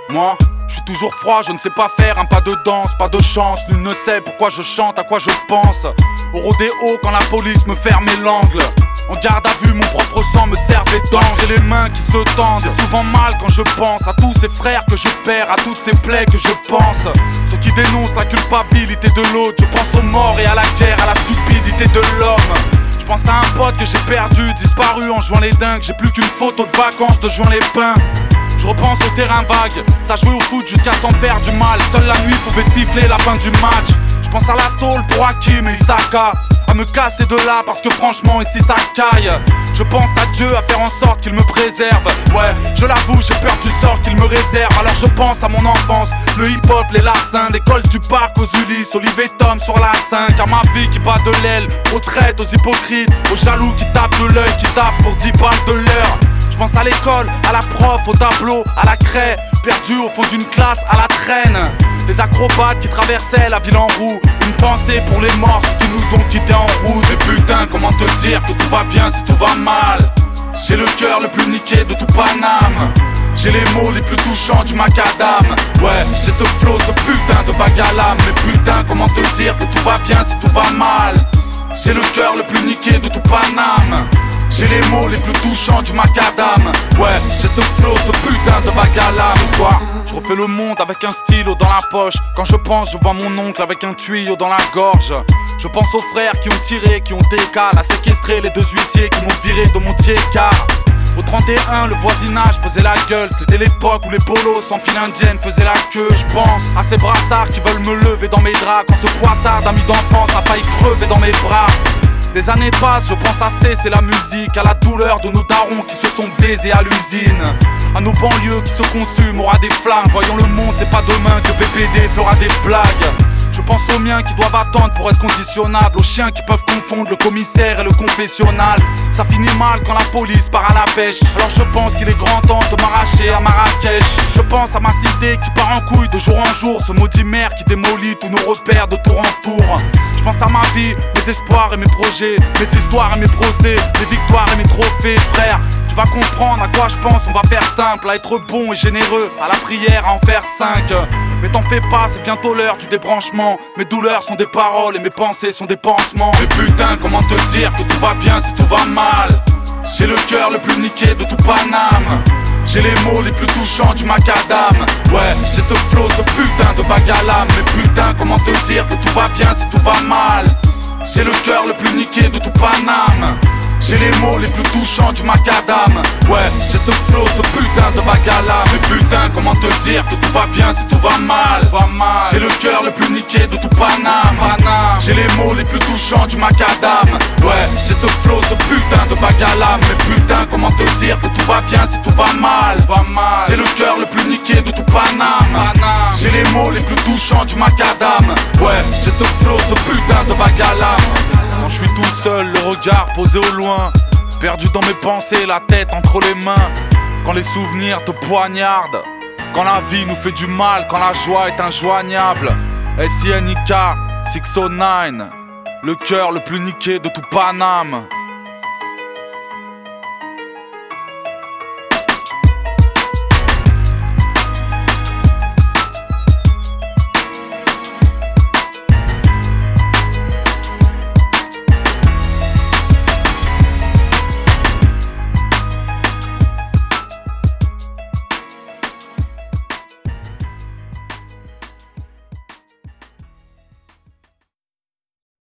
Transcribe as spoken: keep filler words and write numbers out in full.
Moi, je suis toujours froid, je ne sais pas faire un pas de danse, pas de chance. Nul ne sait pourquoi je chante, à quoi je pense. Au rodéo quand la police me fermait l'angle. En garde à vue, mon propre sang me servait d'angle. J'ai les mains qui se tendent, j'ai souvent mal quand je pense à tous ces frères que je perds, à toutes ces plaies que je pense. Ceux qui dénoncent la culpabilité de l'autre. Je pense aux morts et à la guerre, à la stupidité de l'homme. Je pense à un pote que j'ai perdu, disparu en jouant les dingues. J'ai plus qu'une photo de vacances de juin les pins. Je repense au terrain vague, ça jouait au foot jusqu'à s'en faire du mal. Seule la nuit pouvait siffler la fin du match. Je pense à la tôle pour Hakim et Isaka, à me casser de là parce que franchement ici ça caille. Je pense à Dieu, à faire en sorte qu'il me préserve. Ouais, je l'avoue, j'ai peur du sort qu'il me réserve. Alors je pense à mon enfance, le hip-hop, les larcins, l'école du parc aux Ulysses, Olivier Tom sur la cinq. À ma vie qui bat de l'aile, aux traites, aux hypocrites, aux jaloux qui tapent de l'œil, qui taffent pour dix balles de l'heure. Je pense à l'école, à la prof, au tableau, à la craie, perdu au fond d'une classe, à la traîne. Les acrobates qui traversaient la ville en roue. Une pensée pour les morts, ceux qui nous ont quittés en route. Et putain, comment te dire que tout va bien si tout va mal. J'ai le cœur le plus niqué de tout Paname. J'ai les mots les plus touchants du macadam. Ouais, j'ai ce flow, ce putain de vague à l'âme. Mais putain, comment te dire que tout va bien si tout va mal. J'ai le cœur le plus niqué de tout Paname. J'ai les mots les plus touchants du macadam. Ouais, j'ai ce flow, ce putain de vague à l'âme. Ce soir, je refais le monde avec un stylo dans la poche. Quand je pense, je vois mon oncle avec un tuyau dans la gorge. Je pense aux frères qui ont tiré, qui ont décalé, à séquestrer les deux huissiers qui m'ont viré de mon tiers-car. Au trente et un, le voisinage faisait la gueule. C'était l'époque où les polos sans file indienne faisaient la queue. Je pense à ces brassards qui veulent me lever dans mes draps. Quand ce poissard d'amis d'enfance a failli crever dans mes bras. Les années passent, je pense à cesser la musique, à la douleur de nos darons qui se sont baisés à l'usine, à nos banlieues qui se consument, aura des flammes. Voyons le monde, c'est pas demain que P P D fera des blagues. Je pense aux miens qui doivent attendre pour être conditionnables, aux chiens qui peuvent confondre le commissaire et le confessionnal. Ça finit mal quand la police part à la pêche. Alors je pense qu'il est grand temps de m'arracher à Marrakech. Je pense à ma cité qui part en couille de jour en jour, ce maudit maire qui démolit tous nos repères de tour en tour. Je pense à ma vie, mes espoirs et mes projets, mes histoires et mes procès, mes victoires et mes trophées, frère. Tu vas comprendre à quoi je pense, on va faire simple, à être bon et généreux, à la prière à en faire cinq. Mais t'en fais pas, c'est bientôt l'heure du débranchement. Mes douleurs sont des paroles et mes pensées sont des pansements. Mais putain, comment te dire que tout va bien si tout va mal. J'ai le cœur le plus niqué de tout Paname. J'ai les mots les plus touchants du macadam. Ouais, j'ai ce flow, ce putain de vague à l'âme. Mais putain, comment te dire que tout va bien si tout va mal. J'ai le cœur le plus niqué de tout Paname. J'ai les mots les plus touchants du macadam. Ouais, j'ai ce flow, ce putain de vague à l'âme. Mais putain, comment te dire que tout va bien si tout va mal, va mal. J'ai le cœur le plus niqué de tout Paname, Paname. J'ai les mots les plus touchants du macadam. Ouais, j'ai ce flow, ce putain de vague à l'âme. Mais putain, comment te dire que tout va bien si tout va mal, va mal. J'ai le cœur le plus niqué de tout Paname, Paname. J'ai les mots les plus touchants du macadam. Ouais, j'ai ce flow, ce putain de vague à l'âme. Quand je suis tout seul, le regard posé au loin, perdu dans mes pensées, la tête entre les mains. Quand les souvenirs te poignardent, quand la vie nous fait du mal, quand la joie est injoignable. S I N I K six oh neuf, le cœur le plus niqué de tout Paname.